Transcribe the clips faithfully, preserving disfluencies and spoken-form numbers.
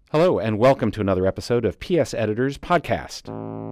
Hello, and welcome to another episode of P S Editors Podcast.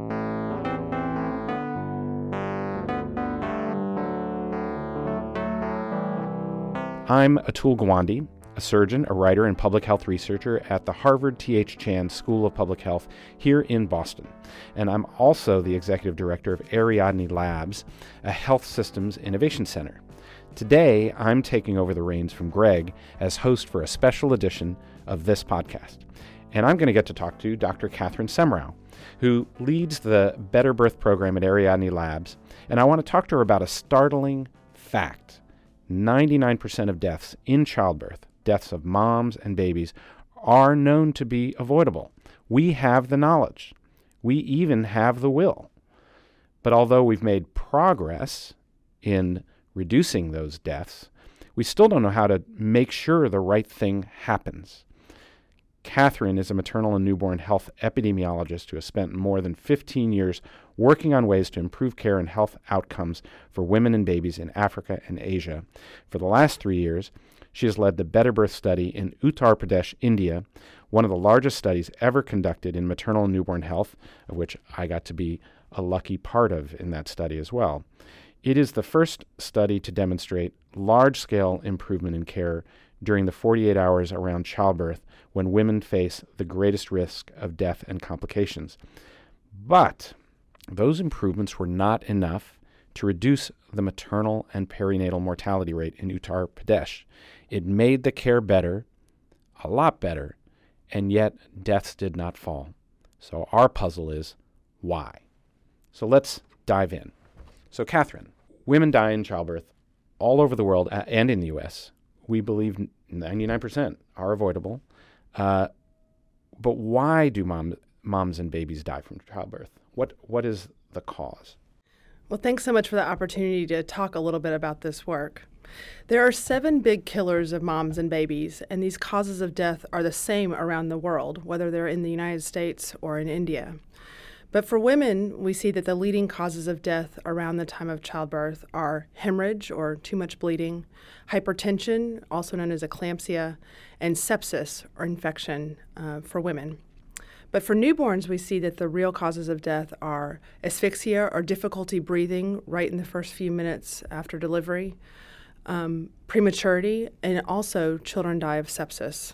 I'm Atul Gawande, a surgeon, a writer, and public health researcher at the Harvard T H Chan School of Public Health here in Boston. And I'm also the executive director of Ariadne Labs, a health systems innovation center. Today, I'm taking over the reins from Greg as host for a special edition of this podcast. And I'm going to get to talk to Doctor Katherine Semrau, who leads the Better Birth program at Ariadne Labs. And I want to talk to her about a startling fact. ninety-nine percent of deaths in childbirth, deaths of moms and babies, are known to be avoidable. We have the knowledge. We even have the will. But although we've made progress in reducing those deaths, we still don't know how to make sure the right thing happens. Katherine is a maternal and newborn health epidemiologist who has spent more than fifteen years working on ways to improve care and health outcomes for women and babies in Africa and Asia. For the last three years, she has led the Better Birth study in Uttar Pradesh, India, one of the largest studies ever conducted in maternal and newborn health, of which I got to be a lucky part of in that study as well. It is the first study to demonstrate large-scale improvement in care during the forty-eight hours around childbirth when women face the greatest risk of death and complications. But those improvements were not enough to reduce the maternal and perinatal mortality rate in Uttar Pradesh. It made the care better, a lot better, and yet deaths did not fall. So our puzzle is why? So let's dive in. So Katherine, women die in childbirth all over the world and in the U S. We believe ninety-nine percent are avoidable. Uh, but why do mom, moms and babies die from childbirth? What What is the cause? Well, thanks so much for the opportunity to talk a little bit about this work. There are seven big killers of moms and babies, and these causes of death are the same around the world, whether they're in the United States or in India. But for women, we see that the leading causes of death around the time of childbirth are hemorrhage or too much bleeding, hypertension, also known as eclampsia, and sepsis or infection uh, for women. But for newborns, we see that the real causes of death are asphyxia or difficulty breathing right in the first few minutes after delivery, um, prematurity, and also children die of sepsis.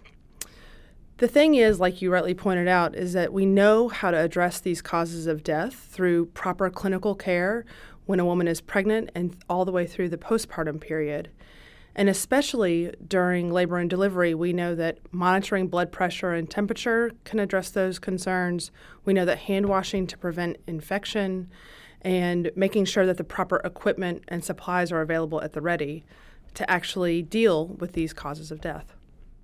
The thing is, like you rightly pointed out, is that we know how to address these causes of death through proper clinical care when a woman is pregnant and all the way through the postpartum period. And especially during labor and delivery, we know that monitoring blood pressure and temperature can address those concerns. We know that hand washing to prevent infection and making sure that the proper equipment and supplies are available at the ready to actually deal with these causes of death.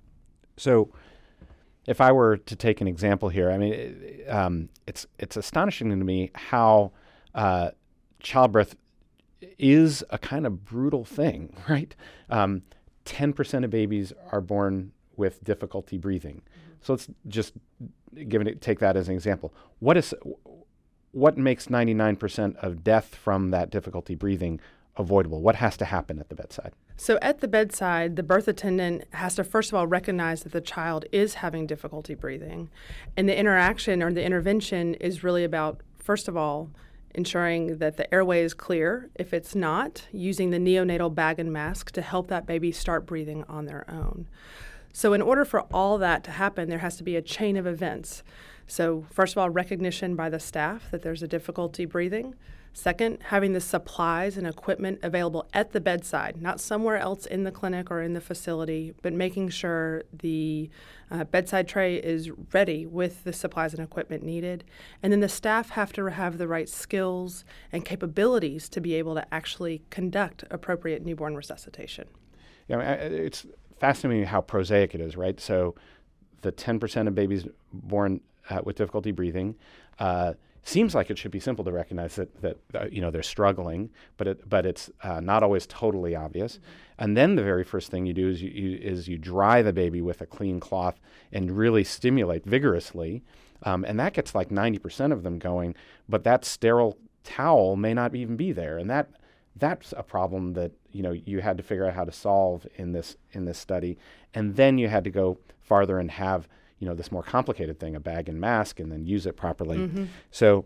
So if I were to take an example here, I mean, um, it's it's astonishing to me how uh, childbirth is a kind of brutal thing, right? Um, ten percent of babies are born with difficulty breathing. Mm-hmm. So let's just give it, take that as an example. What is what makes ninety-nine percent of death from that difficulty breathing avoidable? What has to happen at the bedside? So at the bedside, the birth attendant has to first of all recognize that the child is having difficulty breathing. And the interaction or the intervention is really about, first of all, ensuring that the airway is clear. If it's not, using the neonatal bag and mask to help that baby start breathing on their own. So in order for all that to happen, there has to be a chain of events. So first of all, recognition by the staff that there's a difficulty breathing. Second, having the supplies and equipment available at the bedside, not somewhere else in the clinic or in the facility, but making sure the uh, bedside tray is ready with the supplies and equipment needed. And then the staff have to have the right skills and capabilities to be able to actually conduct appropriate newborn resuscitation. Yeah, I mean, it's fascinating how prosaic it is, right? So the ten percent of babies born uh, with difficulty breathing, uh, seems like it should be simple to recognize that that uh, you know they're struggling, but it, but it's uh, not always totally obvious. Mm-hmm. And then the very first thing you do is you, you is you dry the baby with a clean cloth and really stimulate vigorously, um, and that gets like ninety percent of them going. But that sterile towel may not even be there, and that that's a problem that you know you had to figure out how to solve in this in this study. And then you had to go farther and have you know, this more complicated thing, a bag and mask, and then use it properly. Mm-hmm. So,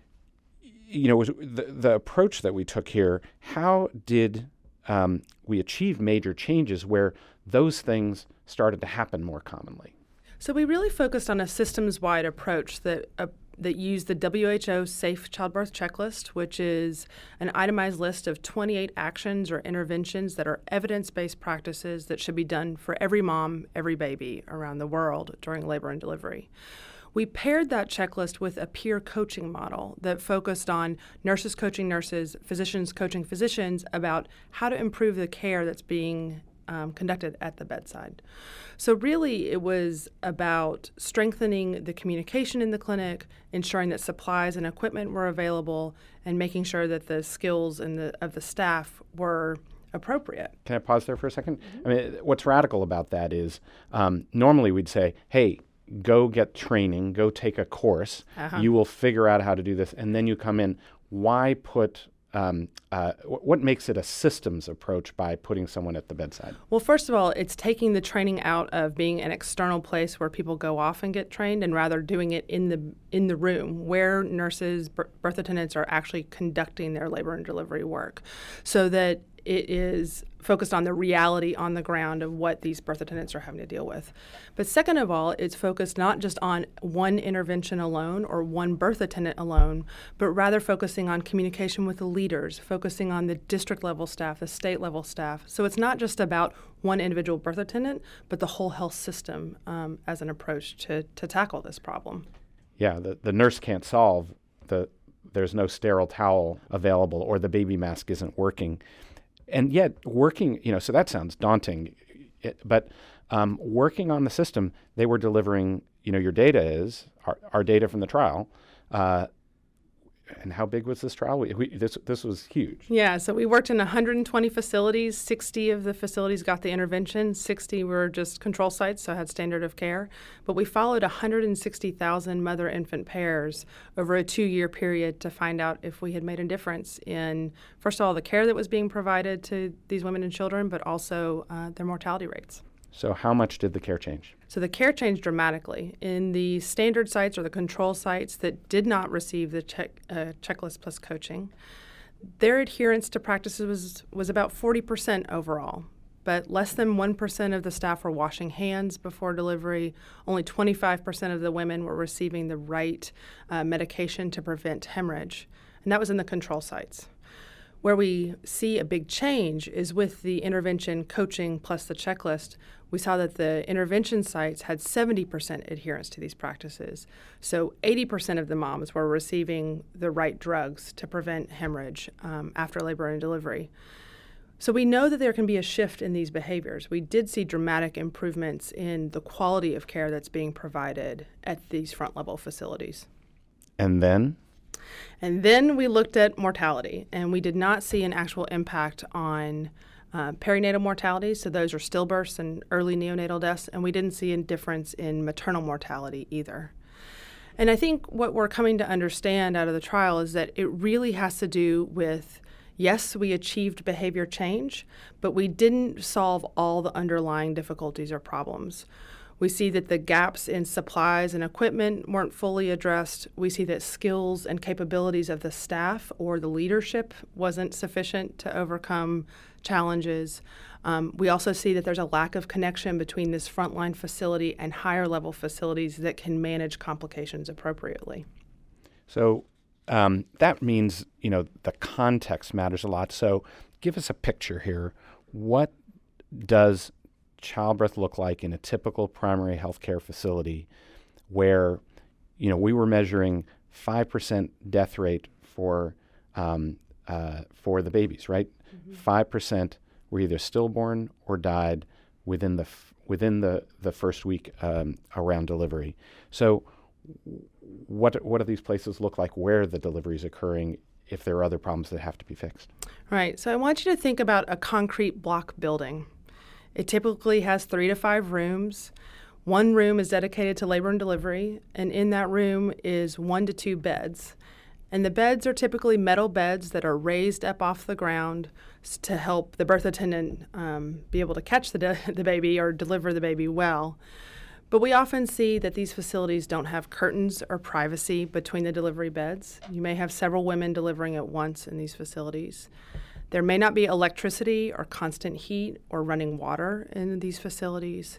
you know, was the, the approach that we took here, how did um, we achieve major changes where those things started to happen more commonly? So we really focused on a systems-wide approach that uh, that used the W H O Safe Childbirth Checklist, which is an itemized list of twenty-eight actions or interventions that are evidence-based practices that should be done for every mom, every baby around the world during labor and delivery. We paired that checklist with a peer coaching model that focused on nurses coaching nurses, physicians coaching physicians about how to improve the care that's being um, conducted at the bedside. So really it was about strengthening the communication in the clinic, ensuring that supplies and equipment were available, and making sure that the skills and the, of the staff were appropriate. Can I pause there for a second? Mm-hmm. I mean, what's radical about that is um, normally we'd say, hey, go get training, go take a course, uh-huh. you will figure out how to do this, and then you come in. Why put, um, uh, w- what makes it a systems approach by putting someone at the bedside? Well, first of all, it's taking the training out of being an external place where people go off and get trained, and rather doing it in the in the room where nurses, b- birth attendants are actually conducting their labor and delivery work, so that it is focused on the reality on the ground of what these birth attendants are having to deal with. But second of all, it's focused not just on one intervention alone or one birth attendant alone, but rather focusing on communication with the leaders, focusing on the district level staff, the state level staff. So it's not just about one individual birth attendant, but the whole health system um, as an approach to, to tackle this problem. Yeah, the, the nurse can't solve the there's no sterile towel available or the baby mask isn't working. And yet working, you know, so that sounds daunting, it, but um, working on the system, they were delivering, you know, your data is, our, our data from the trial. Uh, and how big was this trial? We, we, this this was huge. Yeah, so we worked in one hundred twenty facilities. sixty of the facilities got the intervention. sixty were just control sites, so had standard of care. But we followed one hundred sixty thousand mother-infant pairs over a two-year period to find out if we had made a difference in, first of all, the care that was being provided to these women and children, but also uh, their mortality rates. So how much did the care change? So the care changed dramatically. In the standard sites or the control sites that did not receive the check, uh, checklist plus coaching, their adherence to practices was, was about forty percent overall. But less than one percent of the staff were washing hands before delivery. Only twenty-five percent of the women were receiving the right uh, medication to prevent hemorrhage. And that was in the control sites. Where we see a big change is with the intervention coaching plus the checklist. We saw that the intervention sites had seventy percent adherence to these practices. So eighty percent of the moms were receiving the right drugs to prevent hemorrhage um, after labor and delivery. So we know that there can be a shift in these behaviors. We did see dramatic improvements in the quality of care that's being provided at these front-level facilities. And then? And then we looked at mortality, and we did not see an actual impact on uh, perinatal mortality, so those are stillbirths and early neonatal deaths, and we didn't see a difference in maternal mortality either. And I think what we're coming to understand out of the trial is that it really has to do with, yes, we achieved behavior change, but we didn't solve all the underlying difficulties or problems. We see that the gaps in supplies and equipment weren't fully addressed. We see that skills and capabilities of the staff or the leadership wasn't sufficient to overcome challenges. Um, we also see that there's a lack of connection between this frontline facility and higher level facilities that can manage complications appropriately. So um, that means, you know, the context matters a lot. So give us a picture here. What does childbirth look like in a typical primary health care facility where, you know, we were measuring five percent death rate for um, uh, for the babies, right? Mm-hmm. five percent were either stillborn or died within the f- within the, the first week um, around delivery. So what what do these places look like where the delivery is occurring if there are other problems that have to be fixed? Right. So I want you to think about a concrete block building. It typically has three to five rooms. One room is dedicated to labor and delivery, and in that room is one to two beds. And the beds are typically metal beds that are raised up off the ground to help the birth attendant um, be able to catch the, de- the baby or deliver the baby well. But we often see that these facilities don't have curtains or privacy between the delivery beds. You may have several women delivering at once in these facilities. There may not be electricity or constant heat or running water in these facilities.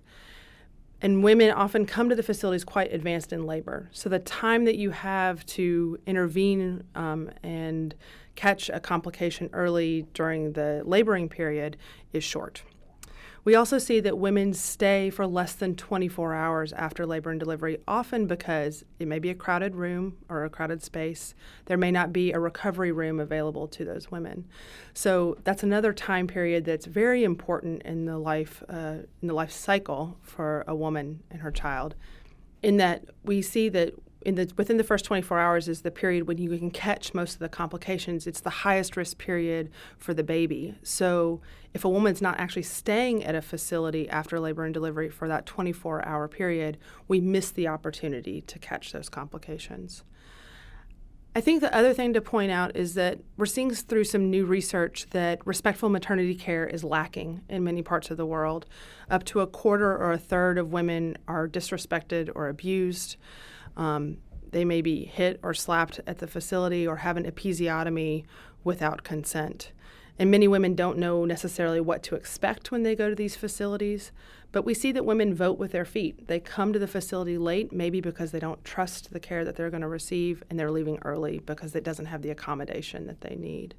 And women often come to the facilities quite advanced in labor. So the time that you have to intervene um, and catch a complication early during the laboring period is short. We also see that women stay for less than twenty-four hours after labor and delivery, often because it may be a crowded room or a crowded space. There may not be a recovery room available to those women. So that's another time period that's very important in the life uh, in the life cycle for a woman and her child, in that we see that in the, within the first twenty-four hours is the period when you can catch most of the complications. It's the highest risk period for the baby. So if a woman's not actually staying at a facility after labor and delivery for that twenty-four hour period, we miss the opportunity to catch those complications. I think the other thing to point out is that we're seeing through some new research that respectful maternity care is lacking in many parts of the world. Up to a quarter or a third of women are disrespected or abused. Um, they may be hit or slapped at the facility or have an episiotomy without consent. And many women don't know necessarily what to expect when they go to these facilities. But we see that women vote with their feet. They come to the facility late, maybe because they don't trust the care that they're going to receive, and they're leaving early because it doesn't have the accommodation that they need.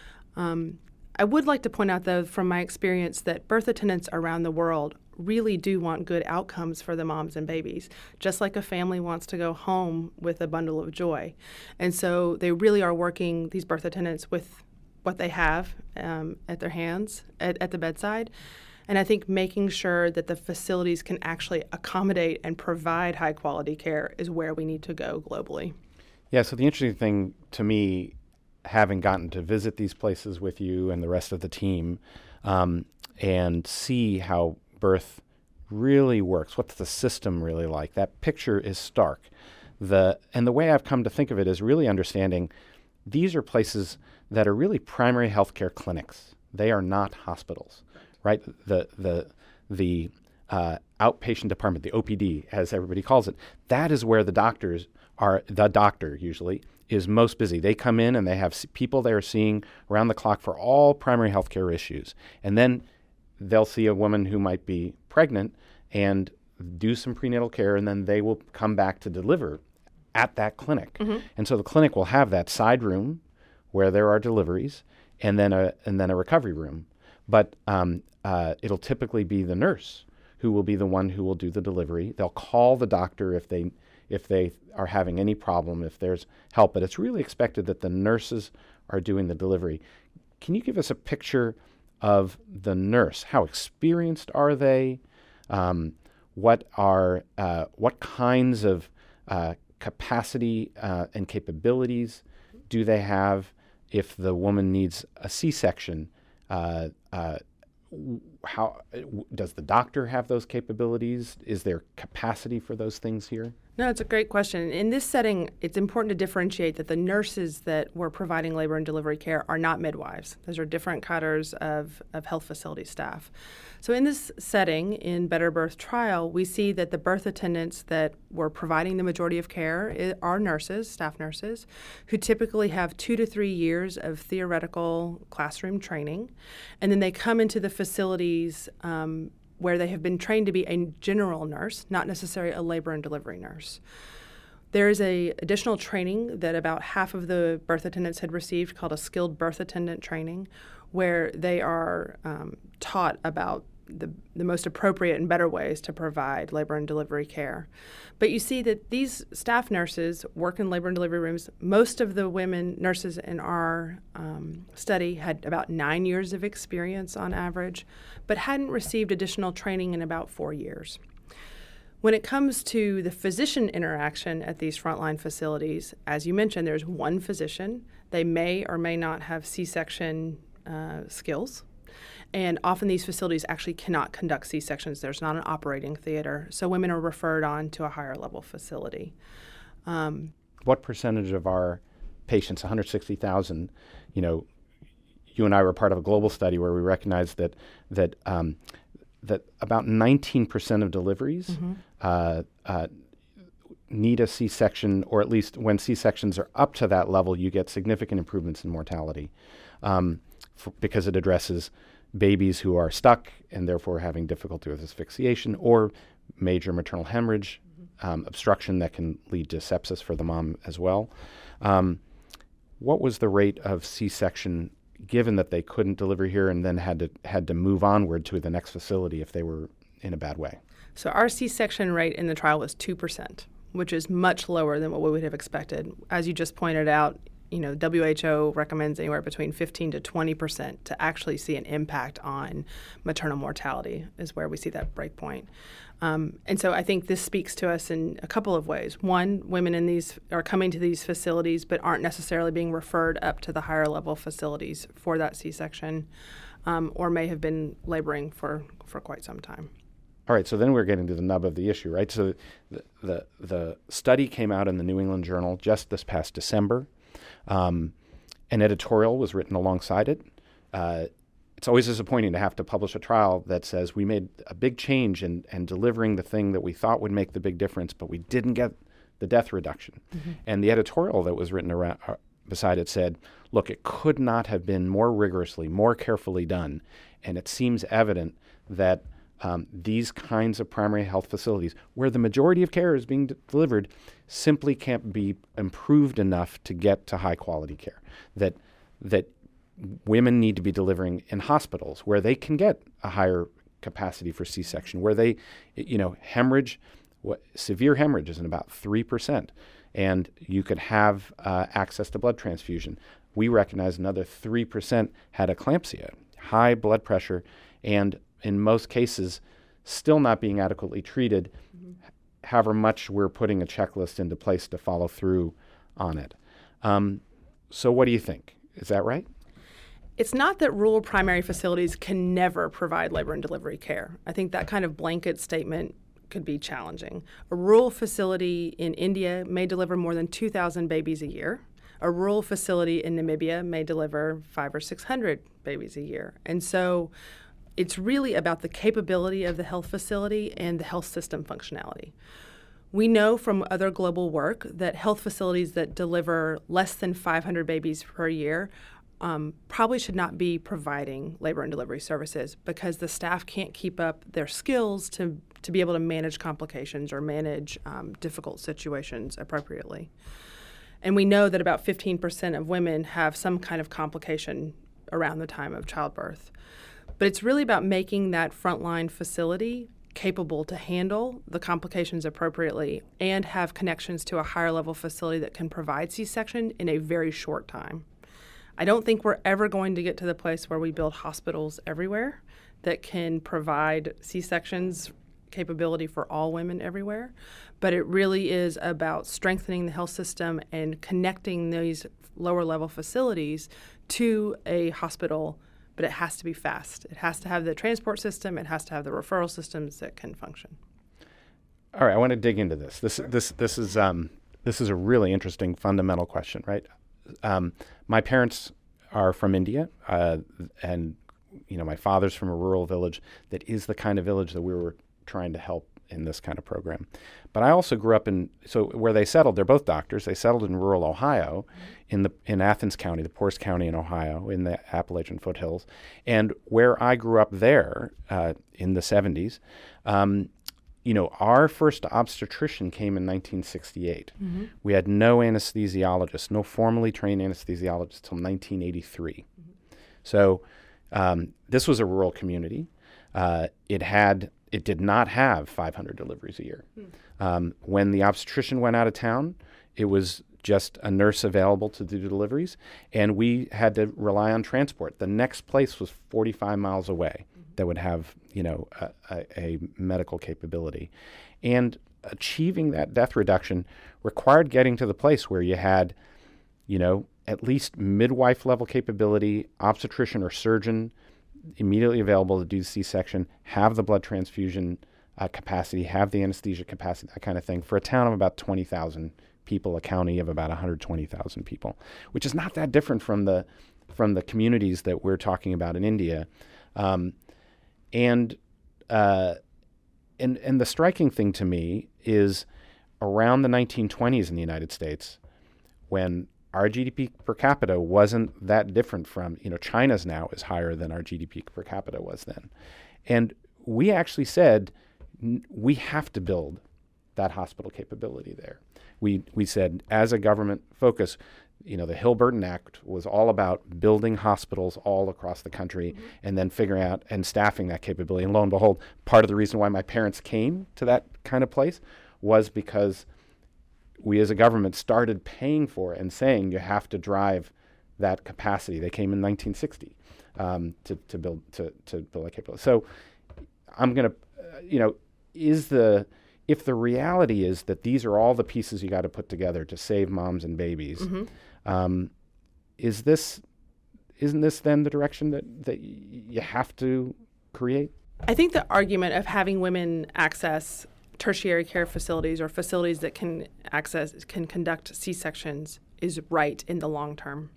Um, I would like to point out, though, from my experience, that birth attendants around the world really do want good outcomes for the moms and babies, just like a family wants to go home with a bundle of joy. And so they really are working, these birth attendants, with what they have um, at their hands at, at the bedside. And I think making sure that the facilities can actually accommodate and provide high-quality care is where we need to go globally. Yeah, so the interesting thing to me, having gotten to visit these places with you and the rest of the team um, and see how birth really works, what's the system really like, that picture is stark. The And the way I've come to think of it is really understanding these are places that are really primary healthcare clinics. They are not hospitals, right? The the the uh, outpatient department, the O P D, as everybody calls it, that is where the doctors are. The doctor usually is most busy. They come in and they have people they are seeing around the clock for all primary healthcare issues, and then they'll see a woman who might be pregnant and do some prenatal care, and then they will come back to deliver at that clinic. Mm-hmm. And so the clinic will have that side room where there are deliveries, and then a and then a recovery room. But um, uh, it'll typically be the nurse who will be the one who will do the delivery. They'll call the doctor if they if they are having any problem, if there's help. But it's really expected that the nurses are doing the delivery. Can you give us a picture of the nurse? How experienced are they? Um, what are uh, what kinds of uh, capacity uh, and capabilities do they have? If the woman needs a C-section, uh, uh, how does the doctor have those capabilities? Is there capacity for those things here? No, it's a great question. In this setting, it's important to differentiate that the nurses that were providing labor and delivery care are not midwives. Those are different cutters of, of health facility staff. So in this setting, in Better Birth Trial, we see that the birth attendants that were providing the majority of care are nurses, staff nurses, who typically have two to three years of theoretical classroom training. And then they come into the facilities um, where they have been trained to be a general nurse, not necessarily a labor and delivery nurse. There is a additional training that about half of the birth attendants had received called a skilled birth attendant training, where they are um, taught about the, the most appropriate and better ways to provide labor and delivery care. But you see that these staff nurses work in labor and delivery rooms. Most of the women nurses in our um, study had about nine years of experience on average, but hadn't received additional training in about four years. When it comes to the physician interaction at these frontline facilities, as you mentioned, there's one physician. They may or may not have C-section uh, skills. And often these facilities actually cannot conduct C-sections. There's not an operating theater. So women are referred on to a higher level facility. Um, what percentage of our patients, one hundred sixty thousand, you know, you and I were part of a global study where we recognized that that um, that about nineteen percent of deliveries Mm-hmm. uh, uh, need a C-section, or at least when C-sections are up to that level, you get significant improvements in mortality um, for, because it addresses babies who are stuck and therefore having difficulty with asphyxiation, or major maternal hemorrhage, mm-hmm. um, obstruction that can lead to sepsis for the mom as well. Um, what was the rate of C-section given that they couldn't deliver here and then had to had to move onward to the next facility if they were in a bad way? So our C-section rate in the trial was two percent, which is much lower than what we would have expected. As you just pointed out, you know, W H O recommends anywhere between fifteen to twenty percent to actually see an impact on maternal mortality is where we see that break point. Um, and so I think this speaks to us in a couple of ways. One, women in these are coming to these facilities but aren't necessarily being referred up to the higher level facilities for that C-section, um, or may have been laboring for, for quite some time. All right, so then we're getting to the nub of the issue, right? So the the, the study came out in the New England Journal just this past December. Um, an editorial was written alongside it. Uh, it's always disappointing to have to publish a trial that says we made a big change in, in delivering the thing that we thought would make the big difference, but we didn't get the death reduction. Mm-hmm. And the editorial that was written around, uh, beside it said, look, it could not have been more rigorously, more carefully done, and it seems evident that Um, these kinds of primary health facilities, where the majority of care is being d- delivered, simply can't be improved enough to get to high quality care. That that women need to be delivering in hospitals where they can get a higher capacity for C-section, where they, you know, hemorrhage, what, severe hemorrhage is in about three percent, and you could have uh, access to blood transfusion. We recognize another three percent had eclampsia, high blood pressure, and in most cases, still not being adequately treated, mm-hmm. however much we're putting a checklist into place to follow through on it. Um, so what do you think? Is that right? It's not that rural primary facilities can never provide labor and delivery care. I think that kind of blanket statement could be challenging. A rural facility in India may deliver more than two thousand babies a year. A rural facility in Namibia may deliver five or six hundred babies a year. And so it's really about the capability of the health facility and the health system functionality. We know from other global work that health facilities that deliver less than five hundred babies per year um, probably should not be providing labor and delivery services because the staff can't keep up their skills to, to be able to manage complications or manage um, difficult situations appropriately. And we know that about fifteen percent of women have some kind of complication around the time of childbirth. But it's really about making that frontline facility capable to handle the complications appropriately and have connections to a higher level facility that can provide C-section in a very short time. I don't think we're ever going to get to the place where we build hospitals everywhere that can provide C-sections capability for all women everywhere, but it really is about strengthening the health system and connecting these lower level facilities to a hospital. But it has to be fast. It has to have the transport system. It has to have the referral systems that can function. All right, I want to dig into this. This, this, this is um, this is a really interesting fundamental question, right? Um, my parents are from India, uh, and you know, my father's from a rural village that is the kind of village that we were trying to help in this kind of program. But I also grew up in, so where they settled, they're both doctors, they settled in rural Ohio, mm-hmm. in the in Athens County, the poorest county in Ohio, in the Appalachian foothills. And where I grew up there uh, in the seventies, um, you know, our first obstetrician came in nineteen sixty-eight. Mm-hmm. We had no anesthesiologist, no formally trained anesthesiologist till nineteen eighty-three. Mm-hmm. So um, this was a rural community. Uh, it had It did not have five hundred deliveries a year. Hmm. Um, when the obstetrician went out of town, it was just a nurse available to do deliveries, and we had to rely on transport. The next place was forty-five miles away mm-hmm. that would have, you know, a, a, a medical capability. And achieving that death reduction required getting to the place where you had, you know, at least midwife-level capability, obstetrician or surgeon immediately available to do C-section, have the blood transfusion uh, capacity, have the anesthesia capacity, that kind of thing, for a town of about twenty thousand people, a county of about one hundred twenty thousand people, which is not that different from the from the communities that we're talking about in India. Um, and uh, and and the striking thing to me is around the nineteen twenties in the United States, when our G D P per capita wasn't that different from, you know, China's now is higher than our G D P per capita was then. And we actually said, n- we have to build that hospital capability there. We we said, as a government focus, you know, the Hill-Burton Act was all about building hospitals all across the country mm-hmm. and then figuring out and staffing that capability. And lo and behold, part of the reason why my parents came to that kind of place was because we as a government started paying for it and saying you have to drive that capacity. They came in nineteen sixty um, to, to build to, to build that capability. So I'm going to, uh, you know, is the, if the reality is that these are all the pieces you got to put together to save moms and babies, mm-hmm. um, is this, isn't this then the direction that, that y- you have to create? I think the argument of having women access tertiary care facilities or facilities that can access, can conduct C-sections is right in the long term.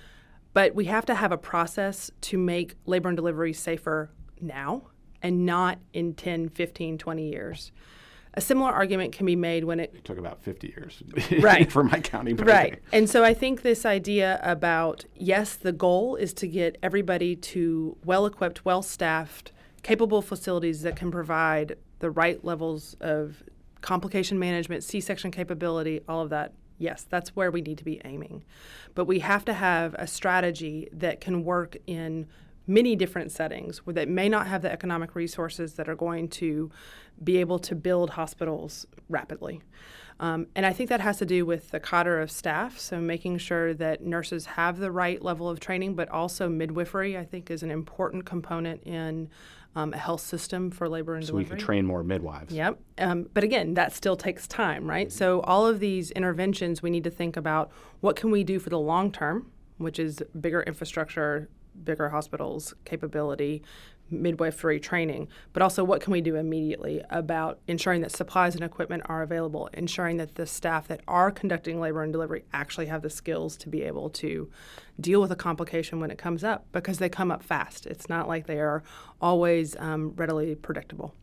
But we have to have a process to make labor and delivery safer now and not in ten, fifteen, twenty years. A similar argument can be made when it, it took about fifty years right. for my county. Right. And so I think this idea about, yes, the goal is to get everybody to well-equipped, well-staffed, capable facilities that can provide the right levels of complication management, C-section capability, all of that. Yes, that's where we need to be aiming. But we have to have a strategy that can work in many different settings where that may not have the economic resources that are going to be able to build hospitals rapidly. Um, and I think that has to do with the cadre of staff, so making sure that nurses have the right level of training, but also midwifery, I think, is an important component in um, a health system for labor and so delivery. So we can train more midwives. Yep. Um, but again, that still takes time, right? Mm-hmm. So all of these interventions, we need to think about what can we do for the long term, which is bigger infrastructure, bigger hospitals, capability, midwifery training, but also what can we do immediately about ensuring that supplies and equipment are available, ensuring that the staff that are conducting labor and delivery actually have the skills to be able to deal with a complication when it comes up, because they come up fast. It's not like they are always um, readily predictable.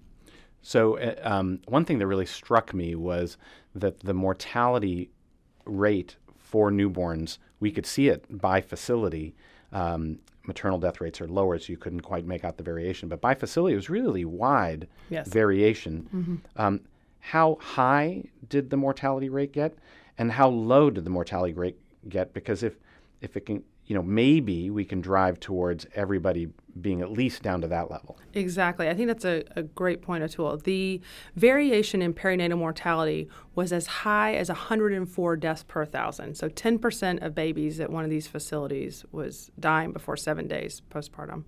So uh, um, one thing that really struck me was that the mortality rate for newborns, we could see it by facility. Um, maternal death rates are lower, so you couldn't quite make out the variation. But by facility, it was really wide yes. variation. Mm-hmm. Um, how high did the mortality rate get, and how low did the mortality rate get? Because if, if it can, you know, maybe we can drive towards everybody being at least down to that level. Exactly. I think that's a, a great point, Atul. The variation in perinatal mortality was as high as one hundred four deaths per thousand. So ten percent of babies at one of these facilities was dying before seven days postpartum.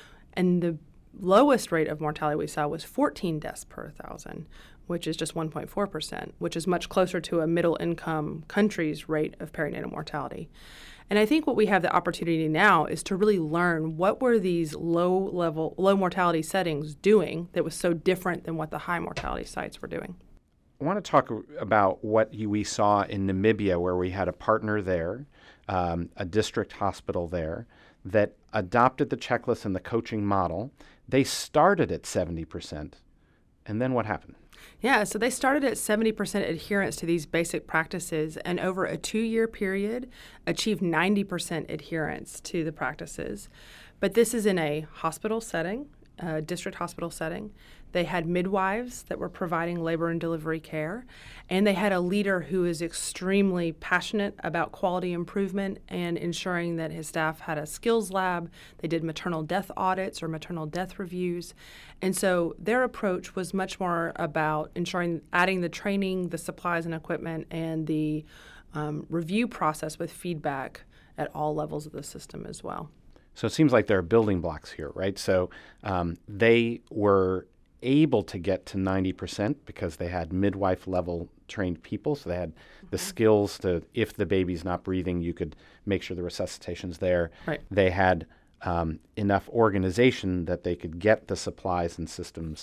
And the lowest rate of mortality we saw was fourteen deaths per thousand, which is just one point four percent, which is much closer to a middle-income country's rate of perinatal mortality. And I think what we have the opportunity now is to really learn what were these low-level, low-mortality settings doing that was so different than what the high-mortality sites were doing. I want to talk about what you, we saw in Namibia, where we had a partner there, um, a district hospital there, that adopted the checklist and the coaching model. They started at seventy percent. And then what happened? Yeah, so they started at seventy percent adherence to these basic practices, and over a two-year period achieved ninety percent adherence to the practices. But this is in a hospital setting, a district hospital setting. They had midwives that were providing labor and delivery care, and they had a leader who is extremely passionate about quality improvement and ensuring that his staff had a skills lab. They did maternal death audits or maternal death reviews. And so their approach was much more about ensuring adding the training, the supplies and equipment, and the um, review process with feedback at all levels of the system as well. So it seems like there are building blocks here, right? So um, they were able to get to ninety percent because they had midwife level trained people. So they had mm-hmm. the skills to, if the baby's not breathing, you could make sure the resuscitation's there. Right. They had um, enough organization that they could get the supplies and systems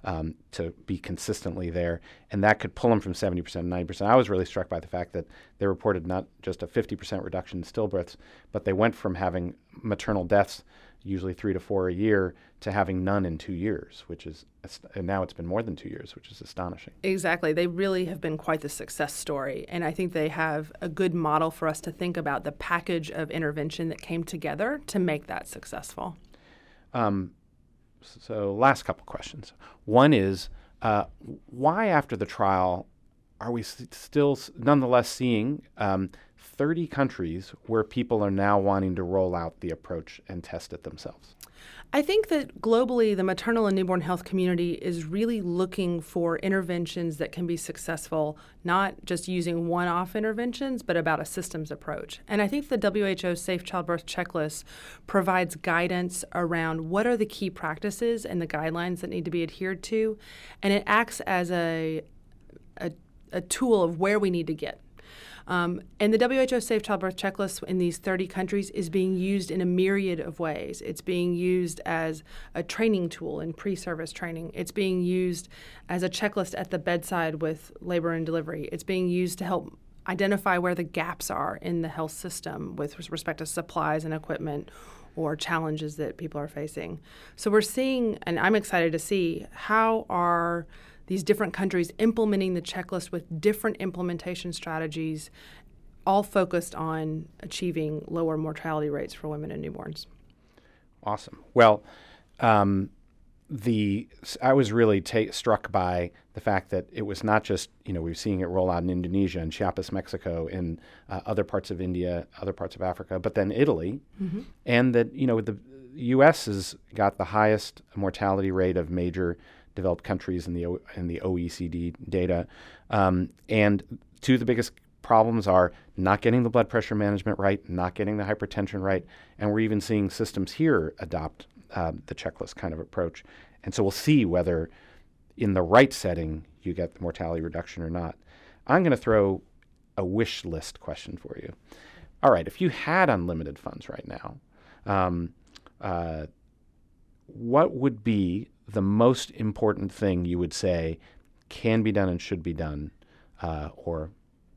um, to be consistently there, and that could pull them from seventy percent to ninety percent. I was really struck by the fact that they reported not just a fifty percent reduction in stillbirths, but they went from having maternal deaths, usually three to four a year, to having none in two years, which is, and now it's been more than two years, which is astonishing. Exactly. They really have been quite the success story. And I think they have a good model for us to think about the package of intervention that came together to make that successful. Um, so last couple questions. One is, uh, why after the trial are we s- still s- nonetheless seeing um, thirty countries where people are now wanting to roll out the approach and test it themselves? I think that globally, the maternal and newborn health community is really looking for interventions that can be successful, not just using one-off interventions, but about a systems approach. And I think the W H O Safe Childbirth Checklist provides guidance around what are the key practices and the guidelines that need to be adhered to, and it acts as a, a, a tool of where we need to get. Um, and the W H O Safe Childbirth Checklist in these thirty countries is being used in a myriad of ways. It's being used as a training tool in pre-service training. It's being used as a checklist at the bedside with labor and delivery. It's being used to help identify where the gaps are in the health system with respect to supplies and equipment or challenges that people are facing. So we're seeing, and I'm excited to see, how are these different countries implementing the checklist with different implementation strategies, all focused on achieving lower mortality rates for women and newborns. Awesome. Well, um, the I was really ta- struck by the fact that it was not just, you know, we were seeing it roll out in Indonesia and Chiapas, Mexico, in uh, other parts of India, other parts of Africa, but then Italy, mm-hmm. and that, you know, the U S has got the highest mortality rate of major developed countries in the o- in the O E C D data, um, and two of the biggest problems are not getting the blood pressure management right, not getting the hypertension right, and we're even seeing systems here adopt uh, the checklist kind of approach. And so we'll see whether in the right setting you get the mortality reduction or not. I'm going to throw a wish list question for you. All right, if you had unlimited funds right now, um, uh, what would be the most important thing you would say can be done and should be done, uh, or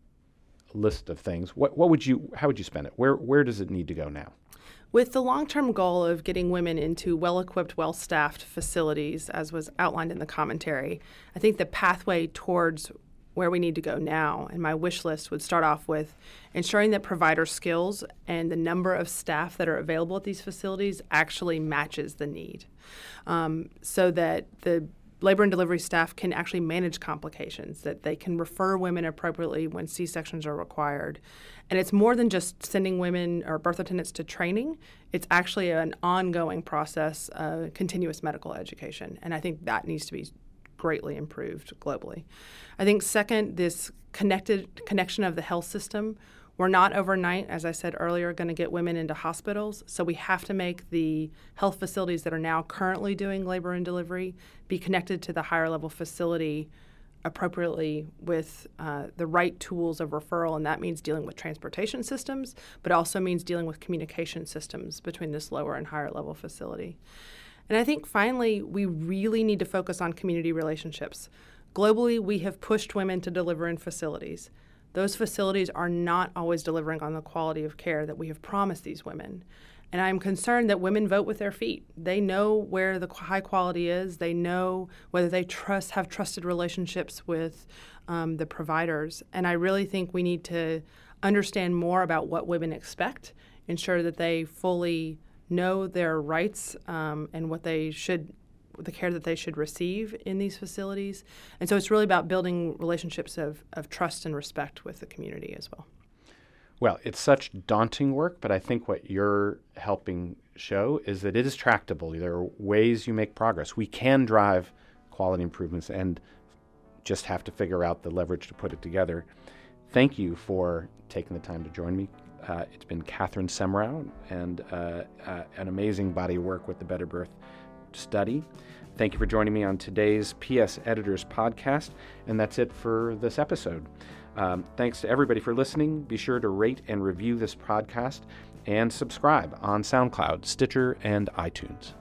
a list of things? What what would you? How would you spend it? Where where does it need to go now? With the long-term goal of getting women into well-equipped, well-staffed facilities, as was outlined in the commentary, I think the pathway towards where we need to go now, and my wish list would start off with ensuring that provider skills and the number of staff that are available at these facilities actually matches the need, um, so that the labor and delivery staff can actually manage complications, that they can refer women appropriately when C-sections are required. And it's more than just sending women or birth attendants to training. It's actually an ongoing process, uh, continuous medical education. And I think that needs to be greatly improved globally. I think second, this connected connection of the health system. We're not overnight, as I said earlier, going to get women into hospitals. So we have to make the health facilities that are now currently doing labor and delivery be connected to the higher level facility appropriately with uh, the right tools of referral. And that means dealing with transportation systems, but also means dealing with communication systems between this lower and higher level facility. And I think finally, we really need to focus on community relationships. Globally, we have pushed women to deliver in facilities. Those facilities are not always delivering on the quality of care that we have promised these women. And I'm concerned that women vote with their feet. They know where the high quality is. They know whether they trust, have trusted relationships with um, the providers. And I really think we need to understand more about what women expect, ensure that they fully know their rights um, and what they should the care that they should receive in these facilities. And so it's really about building relationships of, of trust and respect with the community as well. Well, it's such daunting work, but I think what you're helping show is that it is tractable. There are ways you make progress. We can drive quality improvements and just have to figure out the leverage to put it together. Thank you for taking the time to join me. Uh, it's been Catherine Semrau, and uh, uh, an amazing body of work with the Better Birth Study. Thank you for joining me on today's P S Editors podcast, and that's it for this episode. Um, thanks to everybody for listening. Be sure to rate and review this podcast and subscribe on SoundCloud, Stitcher, and iTunes.